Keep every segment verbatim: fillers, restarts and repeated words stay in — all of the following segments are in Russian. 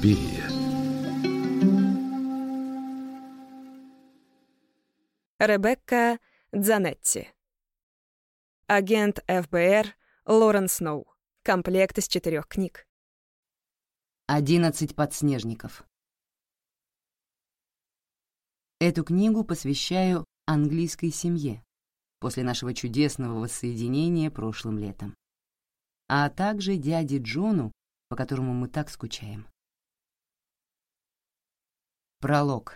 Суспирия. Ребекка Дзанетти. Агент эф бэ эр Лорен Сноу. Комплект из четырех книг. «Одиннадцать подснежников». Эту книгу посвящаю английской семье после нашего чудесного воссоединения прошлым летом, а также дяде Джону, по которому мы так скучаем. Пролог.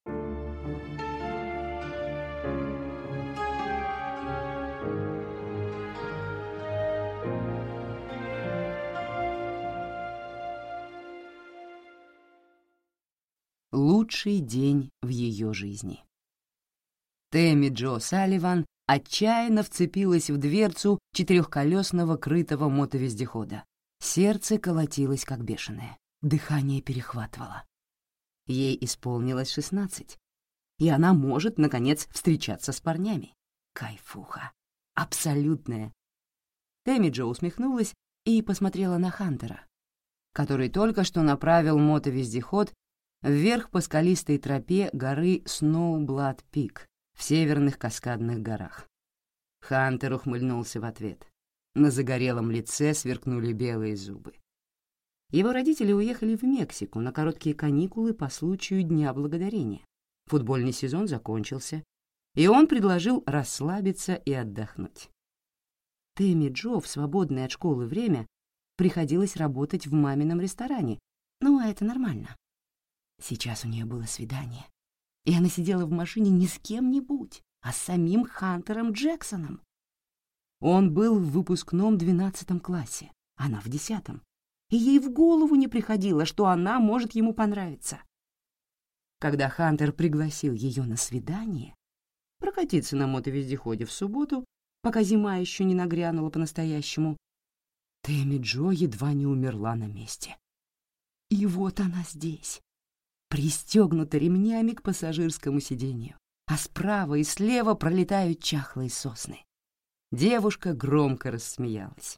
Лучший день в ее жизни. Тэмми Джо Салливан отчаянно вцепилась в дверцу четырехколесного крытого мотовездехода. Сердце колотилось как бешеное, дыхание перехватывало. Ей исполнилось шестнадцать, и она может, наконец, встречаться с парнями. Кайфуха. Абсолютная. Тэмми Джо усмехнулась и посмотрела на Хантера, который только что направил мотовездеход вверх по скалистой тропе горы Сноублад-Пик в северных Каскадных горах. Хантер ухмыльнулся в ответ. На загорелом лице сверкнули белые зубы. Его родители уехали в Мексику на короткие каникулы по случаю Дня Благодарения. Футбольный сезон закончился, и он предложил расслабиться и отдохнуть. Тэмми Джо в свободное от школы время приходилось работать в мамином ресторане, ну, а это нормально. Сейчас у нее было свидание, и она сидела в машине не с кем-нибудь, а с самим Хантером Джексоном. Он был в выпускном двенадцатом классе, она в десятом, и ей в голову не приходило, что она может ему понравиться. Когда Хантер пригласил ее на свидание, прокатиться на мотовездеходе в субботу, пока зима еще не нагрянула по-настоящему, Тэмми Джо едва не умерла на месте. И вот она здесь, пристегнута ремнями к пассажирскому сиденью, а справа и слева пролетают чахлые сосны. Девушка громко рассмеялась.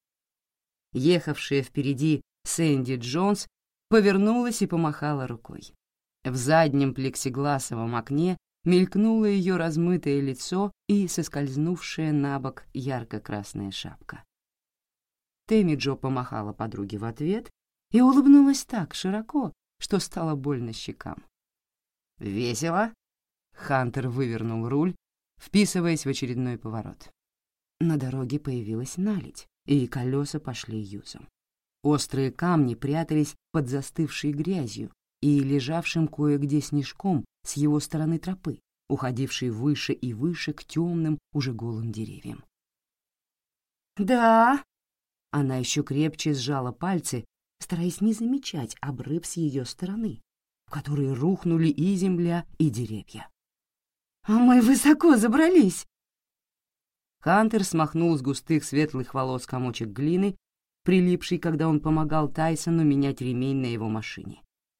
Ехавшая впереди Сэнди Джонс повернулась и помахала рукой. В заднем плексигласовом окне мелькнуло ее размытое лицо и соскользнувшая на бок ярко-красная шапка. Тэмми Джо помахала подруге в ответ и улыбнулась так широко, что стало больно щекам. «Весело?» Хантер вывернул руль, вписываясь в очередной поворот. На дороге появилась наледь, и колеса пошли юзом. Острые камни прятались под застывшей грязью и лежавшим кое-где снежком с его стороны тропы, уходившей выше и выше к темным, уже голым деревьям. «Да!» Она еще крепче сжала пальцы, стараясь не замечать обрыв с ее стороны, в который рухнули и земля, и деревья. «А мы высоко забрались!» Хантер смахнул с густых светлых волос комочек глины, прилипший, когда он помогал Тайсону менять ремень на его машине.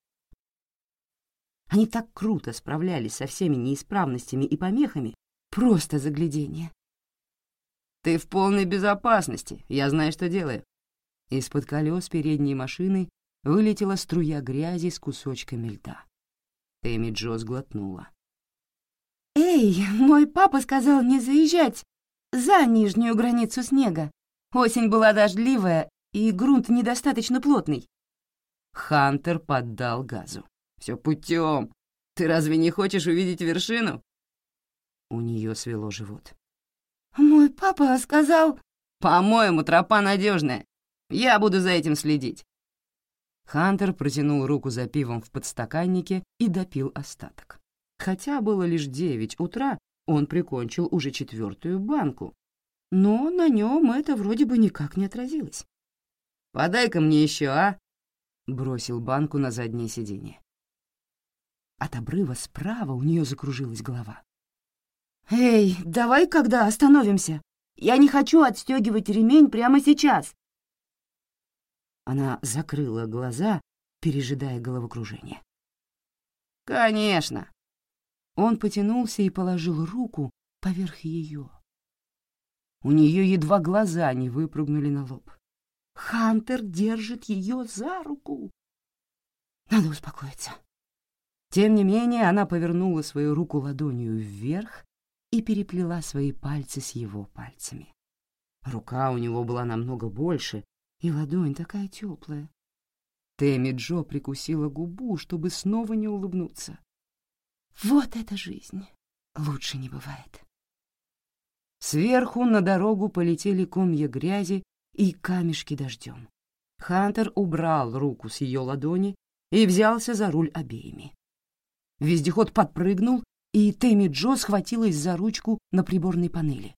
Они так круто справлялись со всеми неисправностями и помехами, просто загляденье. «Ты в полной безопасности, я знаю, что делаю». Из-под колес передней машины вылетела струя грязи с кусочками льда. Тэмми Джо сглотнула. «Эй, мой папа сказал не заезжать за нижнюю границу снега. Осень была дождливая, и грунт недостаточно плотный». Хантер поддал газу. «Все путем. Ты разве не хочешь увидеть вершину?» У нее свело живот. «Мой папа сказал...» «По-моему, тропа надежная. Я буду за этим следить». Хантер протянул руку за пивом в подстаканнике и допил остаток. Хотя было лишь девять утра, он прикончил уже четвертую банку, но на нем это вроде бы никак не отразилось. «Подай-ка мне еще, а?» — бросил банку на заднее сиденье. От обрыва справа у нее закружилась голова. «Эй, давай когда остановимся? Я не хочу отстегивать ремень прямо сейчас!» Она закрыла глаза, пережидая головокружение. «Конечно!» Он потянулся и положил руку поверх ее. У нее едва глаза не выпрыгнули на лоб. Хантер держит ее за руку. Надо успокоиться. Тем не менее, она повернула свою руку ладонью вверх и переплела свои пальцы с его пальцами. Рука у него была намного больше, и ладонь такая теплая. Тэмми Джо прикусила губу, чтобы снова не улыбнуться. Вот это жизнь! Лучше не бывает. Сверху на дорогу полетели комья грязи и камешки дождем. Хантер убрал руку с ее ладони и взялся за руль обеими. Вездеход подпрыгнул, и Тэмми Джо схватилась за ручку на приборной панели.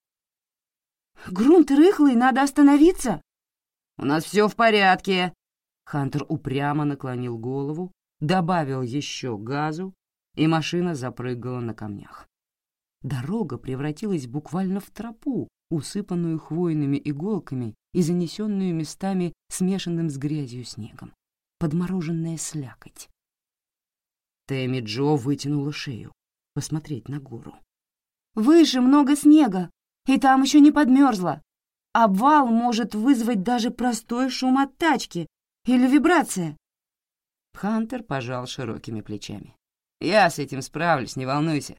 «Грунт рыхлый, надо остановиться!» «У нас все в порядке!» Хантер упрямо наклонил голову, добавил еще газу, и машина запрыгала на камнях. Дорога превратилась буквально в тропу, усыпанную хвойными иголками и занесенную местами смешанным с грязью снегом. Подмороженная слякоть. Тэмми Джо вытянула шею, посмотреть на гору. «Выше много снега, и там еще не подмерзло. Обвал может вызвать даже простой шум от тачки или вибрация». Хантер пожал широкими плечами. «Я с этим справлюсь, не волнуйся».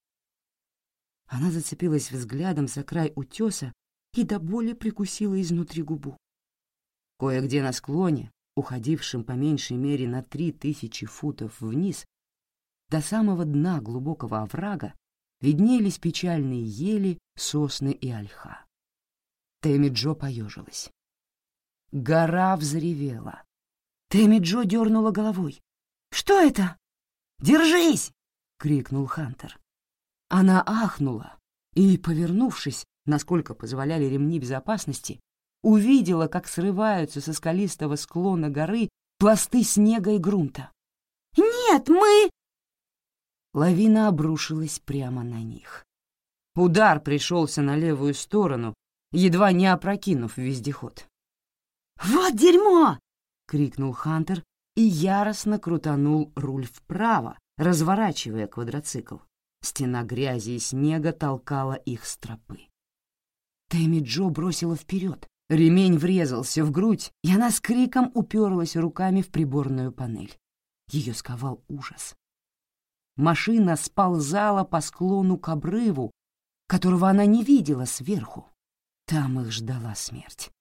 Она зацепилась взглядом за край утеса и до боли прикусила изнутри губу. Кое-где на склоне, уходившем по меньшей мере на три тысячи футов вниз, до самого дна глубокого оврага виднелись печальные ели, сосны и ольха. Тэмми Джо поежилась. Гора взревела. Тэмми Джо дернула головой. «Что это?» «Держись!» — крикнул Хантер. Она ахнула и, повернувшись, насколько позволяли ремни безопасности, увидела, как срываются со скалистого склона горы пласты снега и грунта. «Нет, мы...» Лавина обрушилась прямо на них. Удар пришелся на левую сторону, едва не опрокинув вездеход. «Вот дерьмо!» — крикнул Хантер и яростно крутанул руль вправо, разворачивая квадроцикл. Стена грязи и снега толкала их с тропы. Тэмми Джо бросила вперед, ремень врезался в грудь, и она с криком уперлась руками в приборную панель. Ее сковал ужас. Машина сползала по склону к обрыву, которого она не видела сверху. Там их ждала смерть.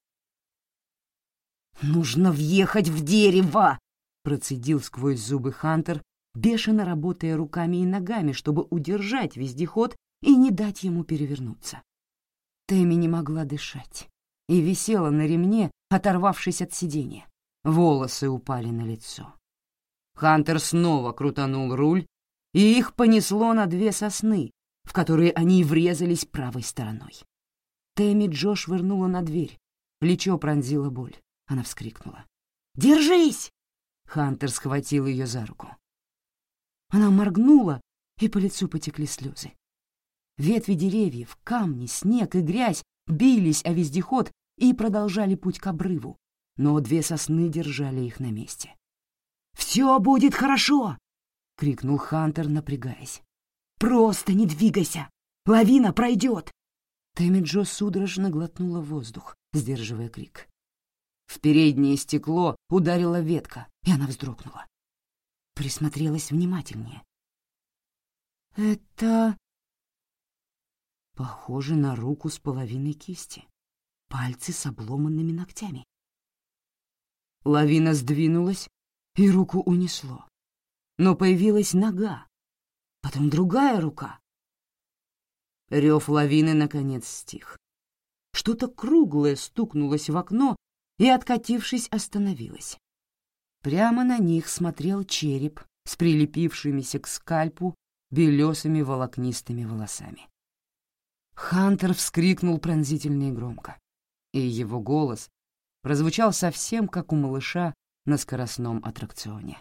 «Нужно въехать в дерево!» — процедил сквозь зубы Хантер, бешено работая руками и ногами, чтобы удержать вездеход и не дать ему перевернуться. Тэмми не могла дышать и висела на ремне, оторвавшись от сиденья. Волосы упали на лицо. Хантер снова крутанул руль, и их понесло на две сосны, в которые они врезались правой стороной. Тэмми Джо швырнула на дверь, плечо пронзила боль. Она вскрикнула. «Держись!» Хантер схватил ее за руку. Она моргнула, и по лицу потекли слезы. Ветви деревьев, камни, снег и грязь бились о вездеход и продолжали путь к обрыву, но две сосны держали их на месте. «Все будет хорошо!» — крикнул Хантер, напрягаясь. «Просто не двигайся! Лавина пройдет!» Тэмми Джо судорожно глотнула воздух, сдерживая крик. В переднее стекло ударила ветка, и она вздрогнула. Присмотрелась внимательнее. «Это...» Похоже на руку с половиной кисти, пальцы с обломанными ногтями. Лавина сдвинулась, и руку унесло. Но появилась нога, потом другая рука. Рев лавины, наконец, стих. Что-то круглое стукнулось в окно и, откатившись, остановилось. Прямо на них смотрел череп с прилепившимися к скальпу белесыми волокнистыми волосами. Хантер вскрикнул пронзительно и громко, и его голос прозвучал совсем как у малыша на скоростном аттракционе.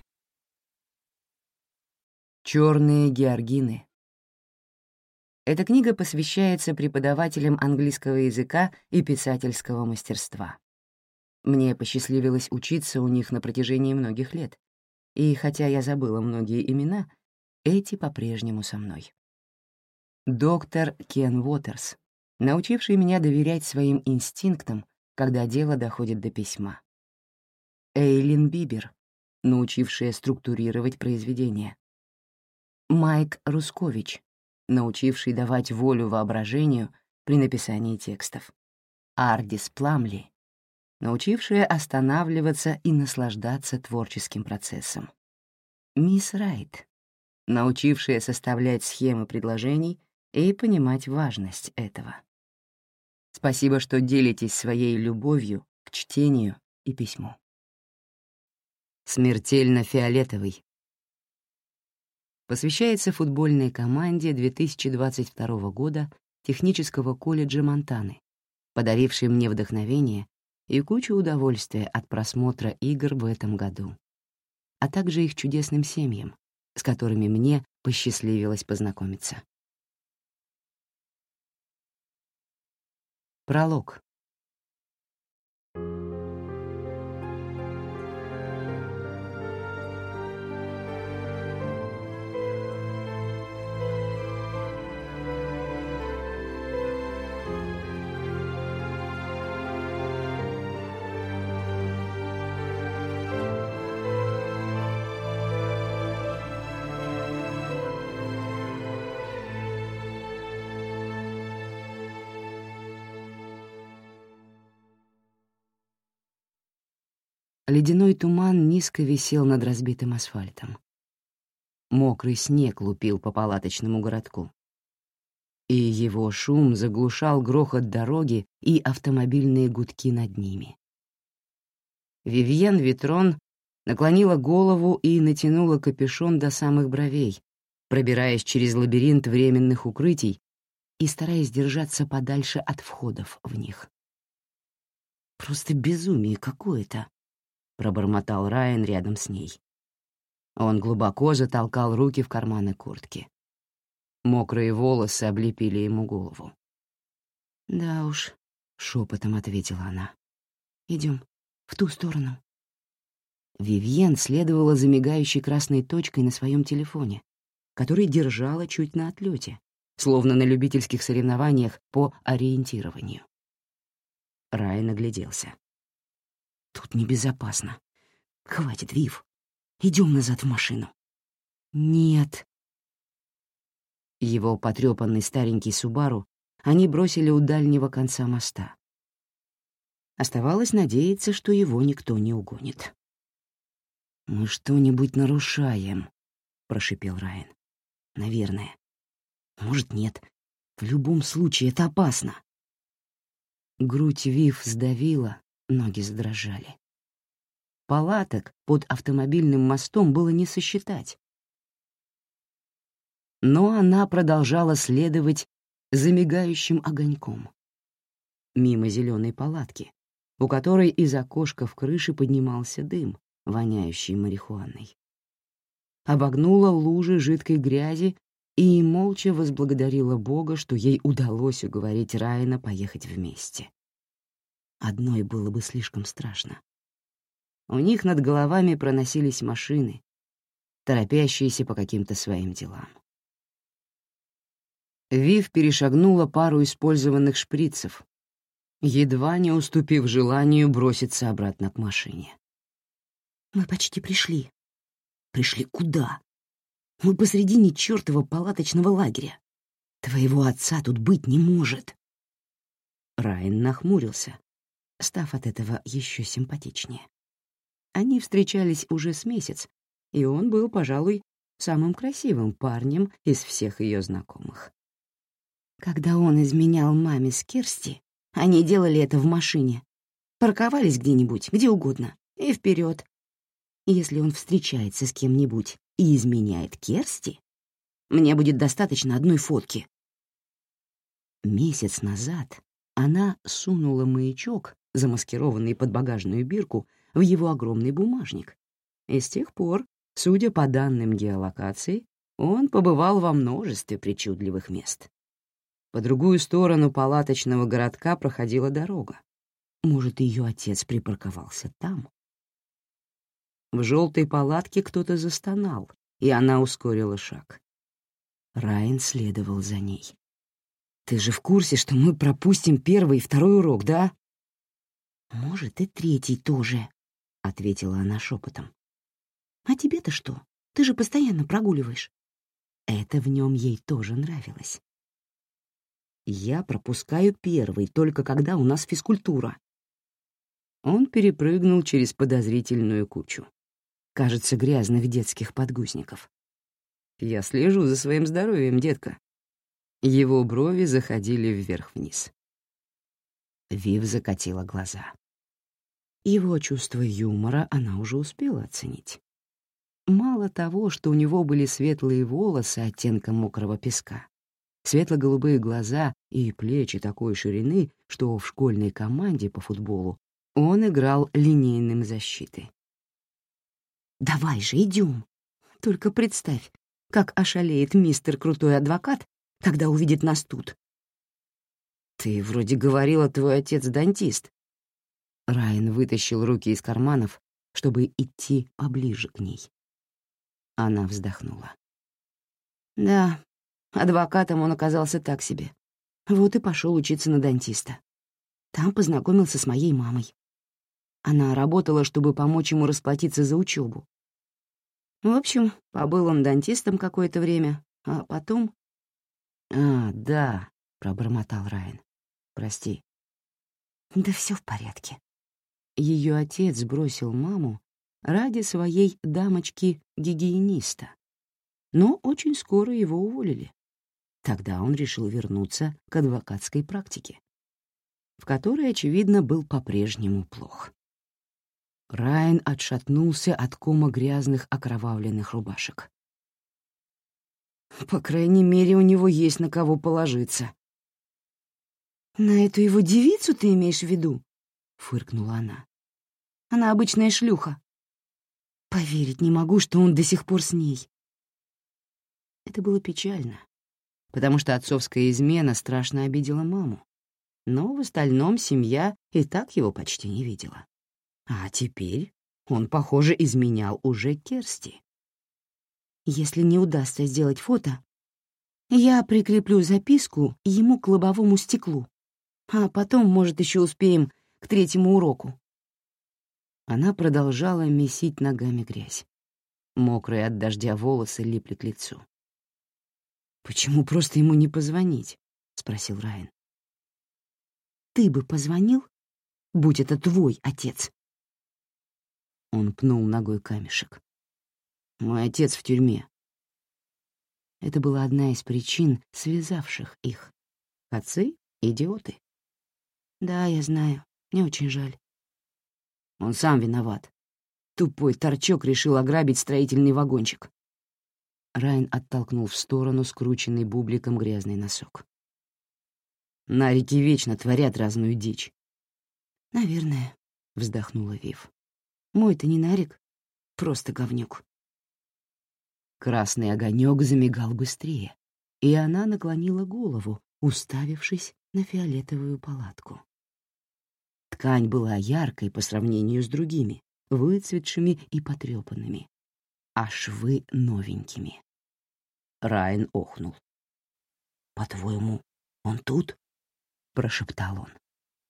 «Черные георгины». Эта книга посвящается преподавателям английского языка и писательского мастерства. Мне посчастливилось учиться у них на протяжении многих лет, и хотя я забыла многие имена, эти по-прежнему со мной. Доктор Кен Уотерс, научивший меня доверять своим инстинктам, когда дело доходит до письма. Эйлин Бибер, научившая структурировать произведения. Майк Рускович, научивший давать волю воображению при написании текстов. Ардис Пламли, научившая останавливаться и наслаждаться творческим процессом. Мисс Райт, научившая составлять схемы предложений и понимать важность этого. Спасибо, что делитесь своей любовью к чтению и письму. Смертельно фиолетовый. Посвящается футбольной команде две тысячи двадцать второго года Технического колледжа Монтаны, подарившей мне вдохновение и кучу удовольствия от просмотра игр в этом году, а также их чудесным семьям, с которыми мне посчастливилось познакомиться. Пролог. Ледяной туман низко висел над разбитым асфальтом. Мокрый снег лупил по палаточному городку. И его шум заглушал грохот дороги и автомобильные гудки над ними. Вивьен Витрон наклонила голову и натянула капюшон до самых бровей, пробираясь через лабиринт временных укрытий и стараясь держаться подальше от входов в них. «Просто безумие какое-то», — пробормотал Райан рядом с ней. Он глубоко затолкал руки в карманы куртки. Мокрые волосы облепили ему голову. «Да уж», — шепотом ответила она. «Идем в ту сторону». Вивьен следовала за мигающей красной точкой на своем телефоне, который держала чуть на отлете, словно на любительских соревнованиях по ориентированию. Райан огляделся. «Тут небезопасно. Хватит, Вив. Идем назад в машину». «Нет». Его потрепанный старенький Субару они бросили у дальнего конца моста. Оставалось надеяться, что его никто не угонит. «Мы что-нибудь нарушаем», — прошипел Райан. «Наверное. Может, нет. В любом случае, это опасно». Грудь Вив сдавила, ноги задрожали. Палаток под автомобильным мостом было не сосчитать. Но она продолжала следовать за мигающим огоньком. Мимо зеленой палатки, у которой из окошка в крыше поднимался дым, воняющий марихуаной. Обогнула лужи жидкой грязи и молча возблагодарила Бога, что ей удалось уговорить Райана поехать вместе. Одной было бы слишком страшно. У них над головами проносились машины, торопящиеся по каким-то своим делам. Вив перешагнула пару использованных шприцев, едва не уступив желанию броситься обратно к машине. «Мы почти пришли». «Пришли куда? Мы посредине чёртова палаточного лагеря. Твоего отца тут быть не может». Райан нахмурился, став от этого еще симпатичнее. Они встречались уже с месяц, и он был, пожалуй, самым красивым парнем из всех ее знакомых. Когда он изменял маме с Керсти, они делали это в машине. Парковались где-нибудь, где угодно, и вперед. Если он встречается с кем-нибудь и изменяет Керсти, мне будет достаточно одной фотки. Месяц назад она сунула маячок, замаскированный под багажную бирку, в его огромный бумажник. И с тех пор, судя по данным геолокации, он побывал во множестве причудливых мест. По другую сторону палаточного городка проходила дорога. Может, ее отец припарковался там? В желтой палатке кто-то застонал, и она ускорила шаг. Райан следовал за ней. «Ты же в курсе, что мы пропустим первый и второй урок, да?» «Может, и третий тоже», — ответила она шепотом. А тебе-то что? Ты же постоянно прогуливаешь. Это в нем ей тоже нравилось. Я пропускаю первый, только когда у нас физкультура. Он перепрыгнул через подозрительную кучу. Кажется, грязных детских подгузников. Я слежу за своим здоровьем, детка. Его брови заходили вверх-вниз. Вив закатила глаза. Его чувство юмора она уже успела оценить. Мало того, что у него были светлые волосы оттенка мокрого песка, светло-голубые глаза и плечи такой ширины, что в школьной команде по футболу он играл линейным защиты. «Давай же, идем. Только представь, как ошалеет мистер Крутой Адвокат, когда увидит нас тут». «Ты вроде говорила, твой отец дантист». Райан вытащил руки из карманов, чтобы идти поближе к ней. Она вздохнула. «Да, адвокатом он оказался так себе. Вот и пошел учиться на дантиста. Там познакомился с моей мамой. Она работала, чтобы помочь ему расплатиться за учебу. В общем, побыл он дантистом какое-то время, а потом...» «А, да», — пробормотал Райан. «Прости». «Да все в порядке». Ее отец бросил маму ради своей дамочки-гигиениста, но очень скоро его уволили. Тогда он решил вернуться к адвокатской практике, в которой, очевидно, был по-прежнему плох. Райан отшатнулся от кома грязных окровавленных рубашек. «По крайней мере, у него есть на кого положиться». «На эту его девицу ты имеешь в виду?» — фыркнула она. «Она обычная шлюха. Поверить не могу, что он до сих пор с ней». Это было печально, потому что отцовская измена страшно обидела маму, но в остальном семья и так его почти не видела. А теперь он, похоже, изменял уже Керсти. «Если не удастся сделать фото, я прикреплю записку ему к лобовому стеклу, а потом, может, еще успеем к третьему уроку». Она продолжала месить ногами грязь. Мокрые от дождя волосы липли к лицу. «Почему просто ему не позвонить?» — спросил Райан. «Ты бы позвонил, будь это твой отец?» Он пнул ногой камешек. «Мой отец в тюрьме». Это была одна из причин, связавших их. Отцы — идиоты. «Да, я знаю. Мне очень жаль». Он сам виноват. Тупой торчок решил ограбить строительный вагончик. Райан оттолкнул в сторону скрученный бубликом грязный носок. Нарики вечно творят разную дичь. «Наверное», — вздохнула Вив. «Мой-то не нарик, просто говнюк». Красный огонек замигал быстрее, и она наклонила голову, уставившись на фиолетовую палатку. Ткань была яркой по сравнению с другими, выцветшими и потрепанными, а швы новенькими. Райан охнул. «По-твоему, он тут?» — прошептал он.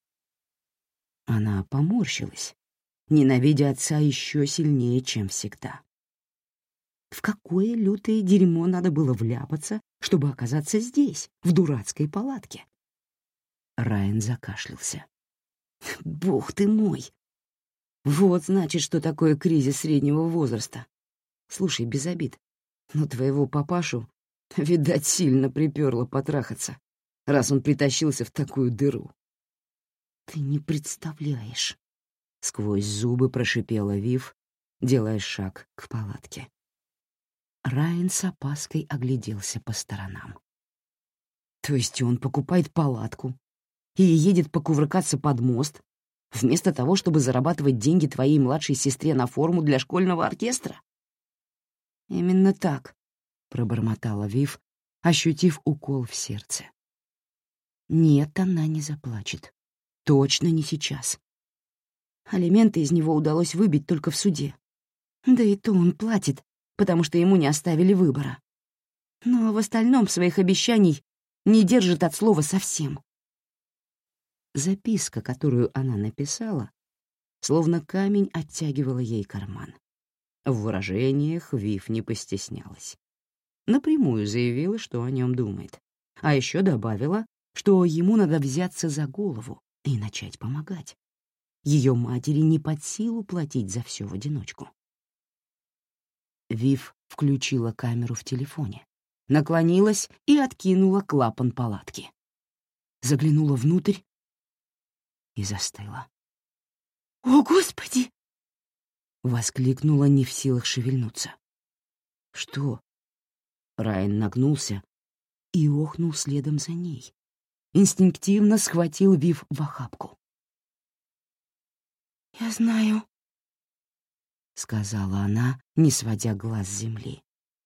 Она поморщилась, ненавидя отца еще сильнее, чем всегда. В какое лютое дерьмо надо было вляпаться, чтобы оказаться здесь, в дурацкой палатке? Райан закашлялся. «Бог ты мой! Вот, значит, что такое кризис среднего возраста. Слушай, без обид, но твоего папашу, видать, сильно приперло потрахаться, раз он притащился в такую дыру». «Ты не представляешь!» — сквозь зубы прошипела Вив, делая шаг к палатке. Райан с опаской огляделся по сторонам. «То есть он покупает палатку и едет покувыркаться под мост, вместо того, чтобы зарабатывать деньги твоей младшей сестре на форму для школьного оркестра?» «Именно так», — пробормотала Вив, ощутив укол в сердце. «Нет, она не заплачет. Точно не сейчас. Алименты из него удалось выбить только в суде. Да и то он платит, потому что ему не оставили выбора. Но в остальном своих обещаний не держит от слова совсем». Записка, которую она написала, словно камень оттягивала ей карман. В выражениях Вив не постеснялась. Напрямую заявила, что о нем думает. А еще добавила, что ему надо взяться за голову и начать помогать. Ее матери не под силу платить за все в одиночку. Вив включила камеру в телефоне, наклонилась и откинула клапан палатки. Заглянула внутрь и застыла. «О, Господи!» — воскликнула, не в силах шевельнуться. «Что?» Райан нагнулся и охнул следом за ней. Инстинктивно схватил Вив в охапку. «Я знаю», — сказала она, не сводя глаз с земли.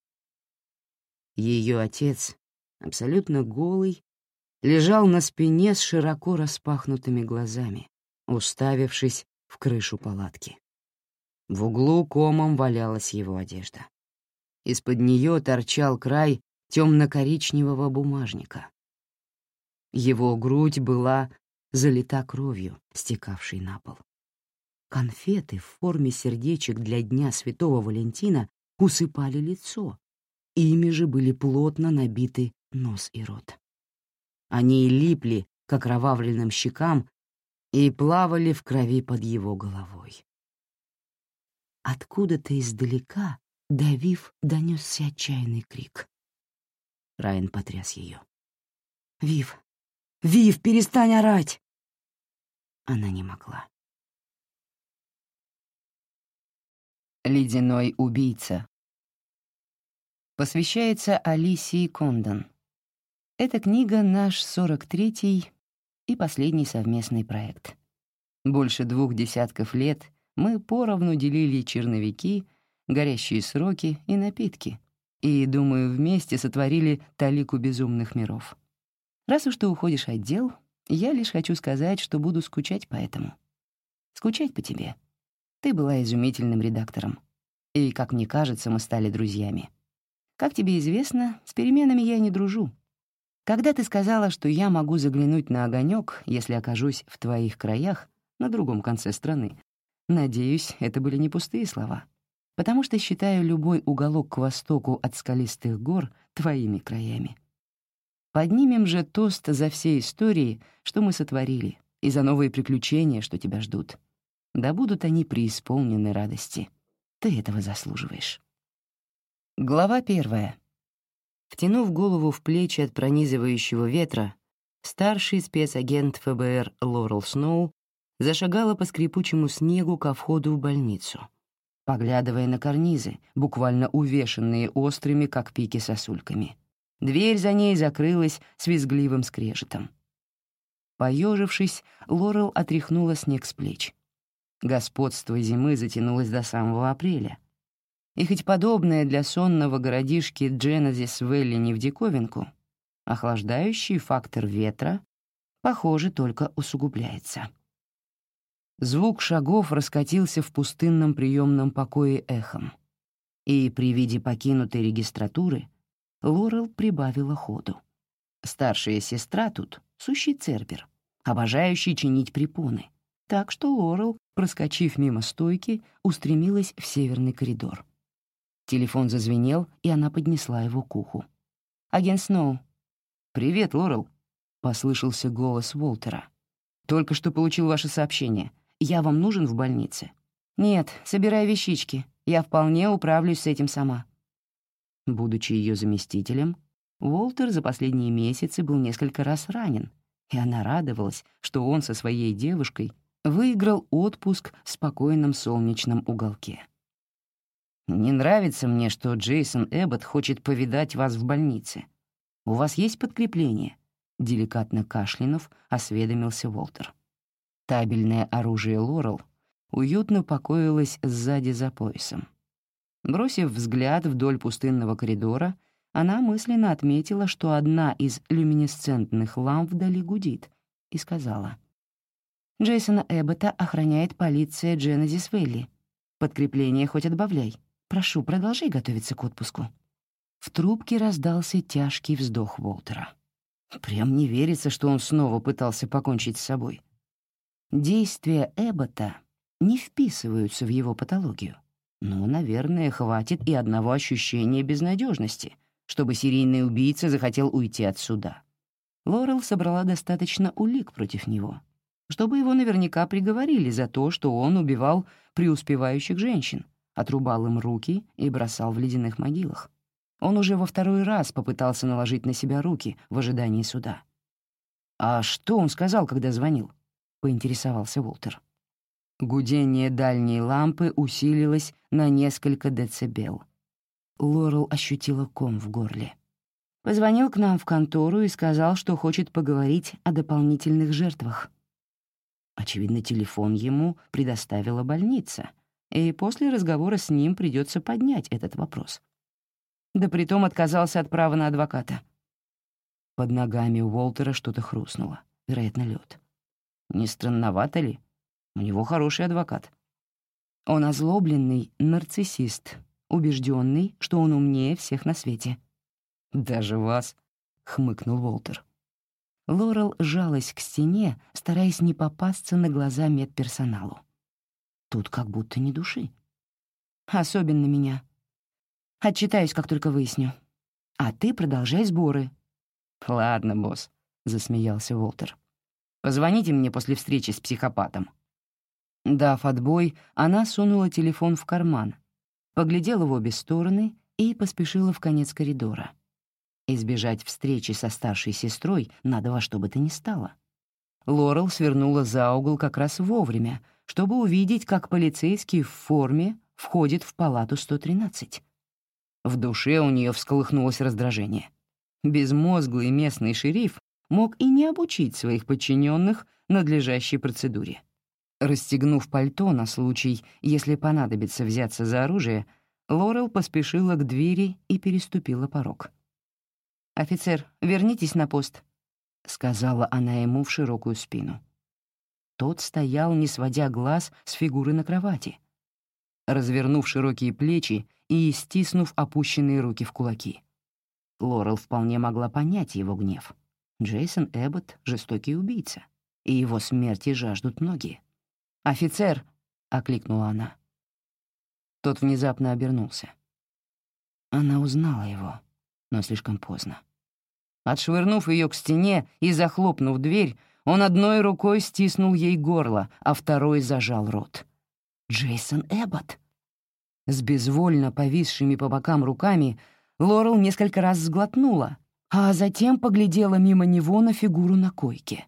Ее отец, абсолютно голый, лежал на спине с широко распахнутыми глазами, уставившись в крышу палатки. В углу комом валялась его одежда. Из-под нее торчал край темно-коричневого бумажника. Его грудь была залита кровью, стекавшей на пол. Конфеты в форме сердечек для Дня Святого Валентина усыпали лицо, ими же были плотно набиты нос и рот. Они липли к окровавленным щекам и плавали в крови под его головой. Откуда-то издалека до Вив донесся отчаянный крик. Райан потряс ее. «Вив! Вив, перестань орать!» Она не могла. «Ледяной убийца» посвящается Алисии Кондон. Эта книга — наш сорок третий и последний совместный проект. Больше двух десятков лет мы поровну делили черновики, горящие сроки и напитки, и, думаю, вместе сотворили талику безумных миров. Раз уж ты уходишь от дел, я лишь хочу сказать, что буду скучать по этому. Скучать по тебе. Ты была изумительным редактором. И, как мне кажется, мы стали друзьями. Как тебе известно, с переменами я не дружу. Когда ты сказала, что я могу заглянуть на огонек, если окажусь в твоих краях, на другом конце страны, надеюсь, это были не пустые слова, потому что считаю любой уголок к востоку от скалистых гор твоими краями. Поднимем же тост за все истории, что мы сотворили, и за новые приключения, что тебя ждут. Да будут они преисполнены радости. Ты этого заслуживаешь. Глава первая. Втянув голову в плечи от пронизывающего ветра, старший спецагент эф бэ эр Лорел Сноу зашагала по скрипучему снегу ко входу в больницу, поглядывая на карнизы, буквально увешанные острыми, как пики, сосульками. Дверь за ней закрылась с визгливым скрежетом. Поежившись, Лорел отряхнула снег с плеч. Господство зимы затянулось до самого апреля. И хоть подобное для сонного городишки Дженезис-Вэлли не в диковинку, охлаждающий фактор ветра, похоже, только усугубляется. Звук шагов раскатился в пустынном приемном покое эхом, и при виде покинутой регистратуры Лорел прибавила ходу. Старшая сестра тут — сущий цербер, обожающий чинить препоны, так что Лорел, проскочив мимо стойки, устремилась в северный коридор. Телефон зазвенел, и она поднесла его к уху. «Агент Сноу». «Привет, Лорел», — послышался голос Уолтера. «Только что получил ваше сообщение. Я вам нужен в больнице?» «Нет, собирай вещички. Я вполне управлюсь с этим сама». Будучи ее заместителем, Уолтер за последние месяцы был несколько раз ранен, и она радовалась, что он со своей девушкой выиграл отпуск в спокойном солнечном уголке. «Не нравится мне, что Джейсон Эбботт хочет повидать вас в больнице. У вас есть подкрепление?» Деликатно кашлянув, осведомился Уолтер. Табельное оружие Лорел уютно покоилось сзади за поясом. Бросив взгляд вдоль пустынного коридора, она мысленно отметила, что одна из люминесцентных ламп вдали гудит, и сказала: «Джейсона Эбботта охраняет полиция Дженезис-Вэлли. Подкрепление хоть отбавляй. Прошу, продолжай готовиться к отпуску». В трубке раздался тяжкий вздох Уолтера. Прям не верится, что он снова пытался покончить с собой. Действия Эбботта не вписываются в его патологию. Ну, наверное, хватит и одного ощущения безнадежности, чтобы серийный убийца захотел уйти от суда. Лорел собрала достаточно улик против него, чтобы его наверняка приговорили за то, что он убивал преуспевающих женщин, отрубал им руки и бросал в ледяных могилах. Он уже во второй раз попытался наложить на себя руки в ожидании суда. «А что он сказал, когда звонил?» — поинтересовался Уолтер. Гудение дальней лампы усилилось на несколько децибел. Лорел ощутила ком в горле. Позвонил к нам в контору и сказал, что хочет поговорить о дополнительных жертвах. Очевидно, телефон ему предоставила больница, и после разговора с ним придется поднять этот вопрос. Да притом отказался от права на адвоката. Под ногами Уолтера что-то хрустнуло, вероятно, лед. Не странновато ли? У него хороший адвокат. Он озлобленный нарциссист, убежденный, что он умнее всех на свете. «Даже вас?» — хмыкнул Уолтер. Лорел сжалась к стене, стараясь не попасться на глаза медперсоналу. Тут как будто ни души. Особенно меня. Отчитаюсь, как только выясню. А ты продолжай сборы. «Ладно, босс», — засмеялся Уолтер. «Позвоните мне после встречи с психопатом». Дав отбой, она сунула телефон в карман, поглядела в обе стороны и поспешила в конец коридора. Избежать встречи со старшей сестрой надо во что бы то ни стало. Лорел свернула за угол как раз вовремя, чтобы увидеть, как полицейский в форме входит в палату сто тринадцать. В душе у нее всколыхнулось раздражение. Безмозглый местный шериф мог и не обучить своих подчиненных надлежащей процедуре. Расстегнув пальто на случай, если понадобится взяться за оружие, Лорел поспешила к двери и переступила порог. «Офицер, вернитесь на пост», — сказала она ему в широкую спину. Тот стоял, не сводя глаз с фигуры на кровати, развернув широкие плечи и стиснув опущенные руки в кулаки. Лорел вполне могла понять его гнев. Джейсон Эбботт — жестокий убийца, и его смерти жаждут многие. «Офицер!» — окликнула она. Тот внезапно обернулся. Она узнала его, но слишком поздно. Отшвырнув ее к стене и захлопнув дверь, он одной рукой стиснул ей горло, а второй зажал рот. Джейсон Эбботт! С безвольно повисшими по бокам руками Лорел несколько раз сглотнула, а затем поглядела мимо него на фигуру на койке.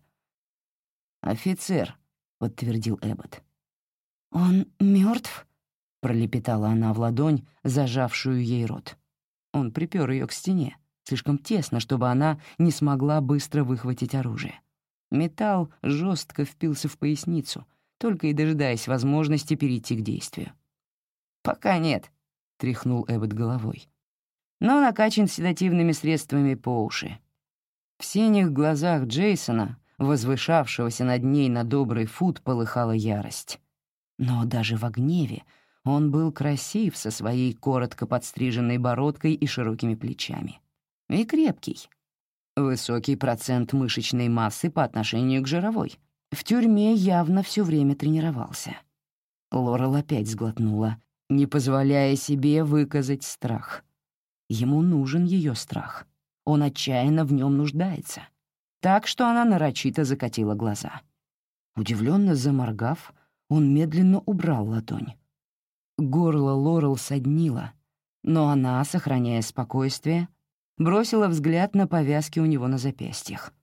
«Офицер», — подтвердил Эбботт. «Он мертв?» — пролепетала она в ладонь, зажавшую ей рот. Он припер ее к стене, слишком тесно, чтобы она не смогла быстро выхватить оружие. Металл жестко впился в поясницу, только и дожидаясь возможности перейти к действию. «Пока нет», — тряхнул Эбботт головой. «Но накачан седативными средствами по уши». В синих глазах Джейсона, возвышавшегося над ней на добрый фут, полыхала ярость. Но даже во гневе он был красив со своей коротко подстриженной бородкой и широкими плечами. И крепкий. Высокий процент мышечной массы по отношению к жировой. В тюрьме явно все время тренировался. Лорел опять сглотнула, не позволяя себе выказать страх. Ему нужен ее страх. Он отчаянно в нем нуждается. Так что она нарочито закатила глаза. Удивленно заморгав, он медленно убрал ладонь. Горло Лорел соднило, но она, сохраняя спокойствие, бросила взгляд на повязки у него на запястьях.